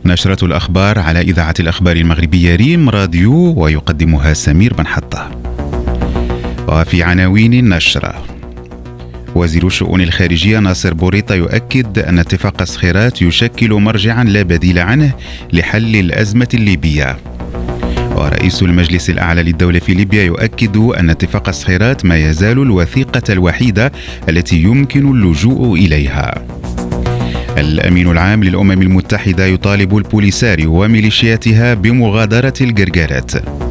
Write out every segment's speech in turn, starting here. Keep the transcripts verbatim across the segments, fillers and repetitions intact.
نشرة الأخبار على إذاعة الأخبار المغربية ريم راديو، ويقدمها سمير بن حطة. وفي عناوين النشرة: وزير الشؤون الخارجية ناصر بوريطة يؤكد أن اتفاق صخيرات يشكل مرجعا لا بديل عنه لحل الأزمة الليبية. ورئيس المجلس الأعلى للدولة في ليبيا يؤكد أن اتفاق صخيرات ما يزال الوثيقة الوحيدة التي يمكن اللجوء إليها. الأمين العام للأمم المتحدة يطالب البوليساريو وميليشياتها بمغادرة الجرجارات.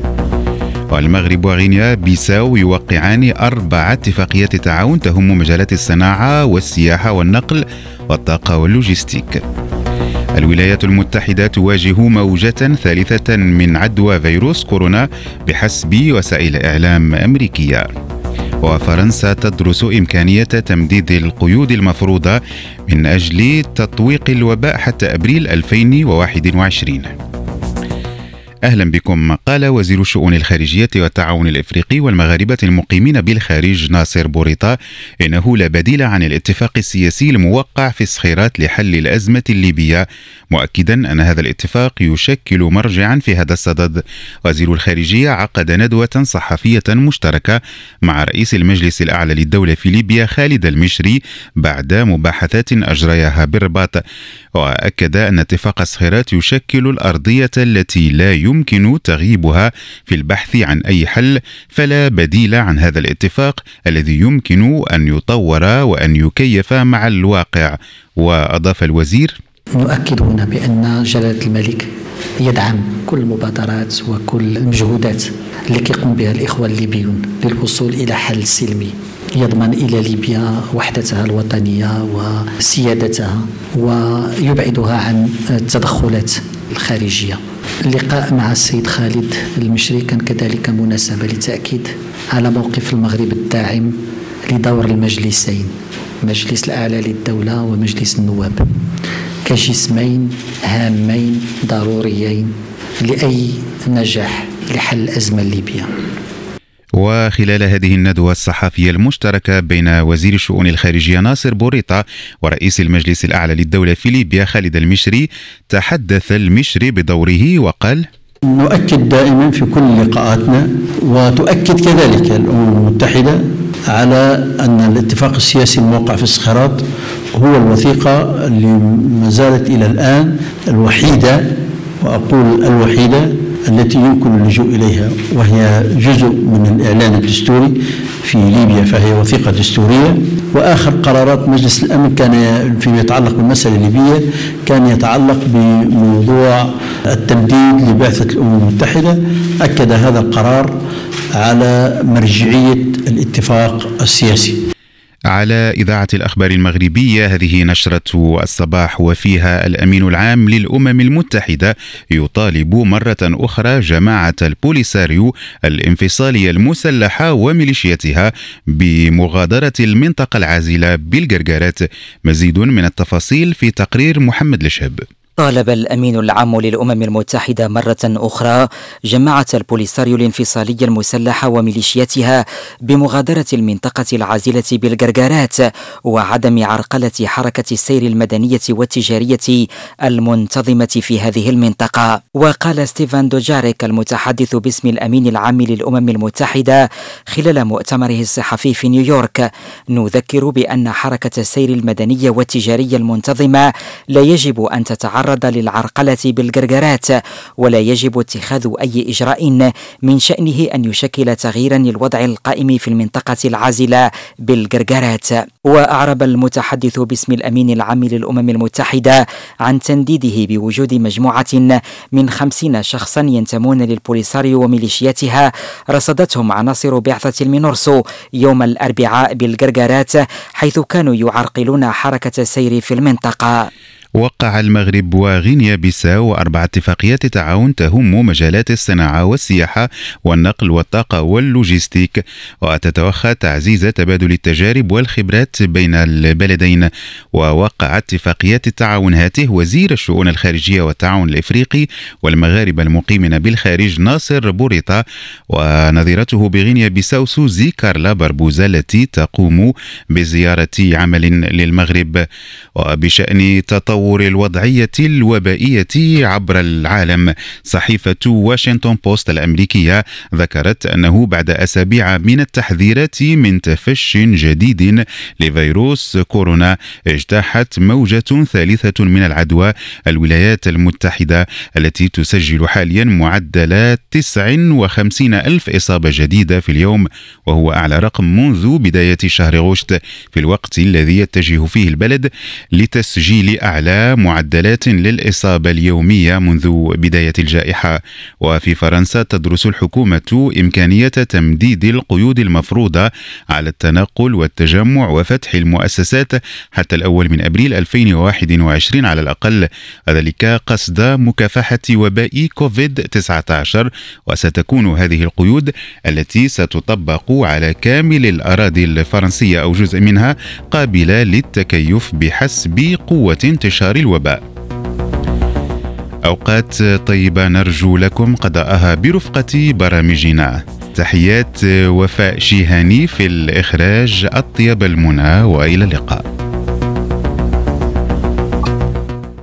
والمغرب وغينيا بيساو يوقعان أربع اتفاقيات تعاون تهم مجالات الصناعة والسياحة والنقل والطاقة واللوجستيك. الولايات المتحدة تواجه موجة ثالثة من عدوى فيروس كورونا بحسب وسائل إعلام أمريكية. وفرنسا تدرس إمكانية تمديد القيود المفروضة من أجل تطويق الوباء حتى أبريل ألفين وواحد وعشرين. أهلا بكم. قال وزير الشؤون الخارجية والتعاون الإفريقي والمغاربة المقيمين بالخارج ناصر بوريطة إنه لا بديل عن الاتفاق السياسي الموقع في صخيرات لحل الأزمة الليبية، مؤكدا أن هذا الاتفاق يشكل مرجعا في هذا الصدد. وزير الخارجية عقد ندوة صحفية مشتركة مع رئيس المجلس الأعلى للدولة في ليبيا خالد المشري بعد مباحثات أجريها بالرباط، وأكد أن اتفاق صخيرات يشكل الأرضية التي لا يمكن يمكن تغييبها في البحث عن أي حل، فلا بديل عن هذا الاتفاق الذي يمكن أن يطور وأن يكيف مع الواقع. وأضاف الوزير: نؤكد هنا بأن جلالة الملك يدعم كل المبادرات وكل المجهودات اللي يقوم بها الإخوة الليبيون للوصول إلى حل سلمي يضمن إلى ليبيا وحدتها الوطنية وسيادتها ويبعدها عن التدخلات الخارجية. اللقاء مع السيد خالد المشري كان كذلك مناسبة للتأكيد على موقف المغرب الداعم لدور المجلسين، مجلس الأعلى للدولة ومجلس النواب، كجسمين هامين ضروريين لأي نجاح لحل الأزمة الليبية. وخلال هذه الندوة الصحفية المشتركة بين وزير الشؤون الخارجية ناصر بوريطة ورئيس المجلس الأعلى للدولة في ليبيا خالد المشري، تحدث المشري بدوره وقال: نؤكد دائما في كل لقاءاتنا، وتؤكد كذلك الأمم المتحدة على أن الاتفاق السياسي الموقع في الصخيرات هو الوثيقة اللي ما زالت إلى الآن الوحيدة، وأقول الوحيدة التي يمكن اللجوء إليها، وهي جزء من الإعلان الدستوري في ليبيا، فهي وثيقة دستورية. وآخر قرارات مجلس الأمن كان فيما يتعلق بالمسألة الليبية كان يتعلق بموضوع التمديد لبعثة الأمم المتحدة. أكد هذا القرار على مرجعية الاتفاق السياسي. على إذاعة الأخبار المغربية هذه نشرة الصباح، وفيها الأمين العام للأمم المتحدة يطالب مرة أخرى جماعة البوليساريو الانفصالية المسلحة وميليشياتها بمغادرة المنطقة العازلة بالجرجارات. مزيد من التفاصيل في تقرير محمد الشهب. طالب الأمين العام للأمم المتحدة مرة أخرى جماعة البوليساريو الانفصالية المسلحة وميليشياتها بمغادرة المنطقة العازلة بالجرجارات وعدم عرقلة حركة السير المدنية والتجارية المنتظمة في هذه المنطقة. وقال ستيفان دوجاريك المتحدث باسم الأمين العام للأمم المتحدة خلال مؤتمره الصحفي في نيويورك: نذكر بأن حركة السير المدنية والتجارية المنتظمة لا يجب أن تتعرض للعرقلة بالجرجارات، ولا يجب اتخاذ أي إجراء من شأنه أن يشكل تغييرا للوضع القائم في المنطقة العازلة بالجرجارات. وأعرب المتحدث باسم الأمين العام للأمم المتحدة عن تنديده بوجود مجموعة من خمسين شخصا ينتمون للبوليساريو وميليشياتها رصدتهم عناصر بعثة المينورسو يوم الأربعاء بالجرجارات، حيث كانوا يعرقلون حركة السير في المنطقة. وقع المغرب وغينيا بيساو أربع اتفاقيات تعاون تهم مجالات الصناعة والسياحة والنقل والطاقة واللوجستيك، وتتوخى تعزيز تبادل التجارب والخبرات بين البلدين. ووقع اتفاقيات التعاون هاته وزير الشؤون الخارجية والتعاون الإفريقي والمغاربة المقيمين بالخارج ناصر بوريطة ونظيرته بغينيا بيساو سوزي كارلا بربوزا التي تقوم بزيارة عمل للمغرب. وبشأن تطور تطور الوضعية الوبائية عبر العالم. صحيفة واشنطن بوست الأمريكية ذكرت أنه بعد أسابيع من التحذيرات من تفش جديد لفيروس كورونا اجتاحت موجة ثالثة من العدوى الولايات المتحدة التي تسجل حاليا معدلات تسعة وخمسين ألف إصابة جديدة في اليوم، وهو أعلى رقم منذ بداية شهر غشت، في الوقت الذي يتجه فيه البلد لتسجيل أعلى معدلات للإصابة اليومية منذ بداية الجائحة. وفي فرنسا تدرس الحكومة إمكانية تمديد القيود المفروضة على التنقل والتجمع وفتح المؤسسات حتى الأول من أبريل ألفين وواحد وعشرين على الأقل، ذلك قصد مكافحة وباء كوفيد تسعة عشر. وستكون هذه القيود التي ستطبق على كامل الأراضي الفرنسية أو جزء منها قابلة للتكيف بحسب قوة انتشار الوباء. أوقات طيبة نرجو لكم قضاءها برفقة برامجنا. تحيات وفاء شيهاني في الإخراج، أطيب المنى وإلى اللقاء.